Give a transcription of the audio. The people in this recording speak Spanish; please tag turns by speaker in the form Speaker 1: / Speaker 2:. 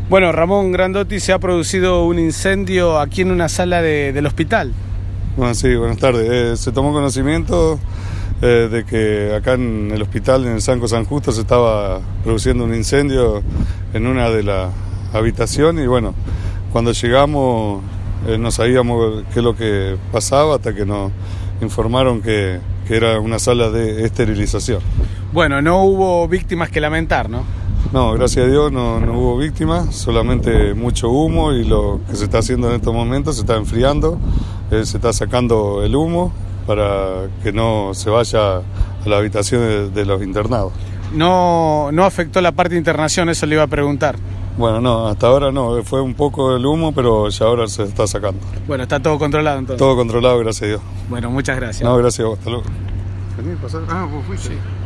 Speaker 1: Bueno, Ramón Grandotti, se ha producido un incendio aquí en una sala del hospital.
Speaker 2: Bueno, sí, buenas tardes. Se tomó conocimiento de que acá en el hospital, en el Sanco San Justo, se estaba produciendo un incendio en una de las habitaciones y bueno, cuando llegamos no sabíamos qué es lo que pasaba hasta que nos informaron que era una sala de esterilización.
Speaker 1: Bueno, no hubo víctimas que lamentar, ¿no?
Speaker 2: No, gracias a Dios no hubo víctimas, solamente mucho humo y lo que se está haciendo en estos momentos se está enfriando, se está sacando el humo para que no se vaya a la habitación de los internados.
Speaker 1: No afectó la parte de internación, eso le iba a preguntar.
Speaker 2: Bueno, no, hasta ahora no, fue un poco el humo, pero ya ahora se está sacando.
Speaker 1: Bueno, está todo controlado entonces.
Speaker 2: Todo controlado, gracias a Dios.
Speaker 1: Bueno, muchas gracias.
Speaker 2: No, gracias a vos, hasta luego.
Speaker 1: ¿Vos fuiste? Sí.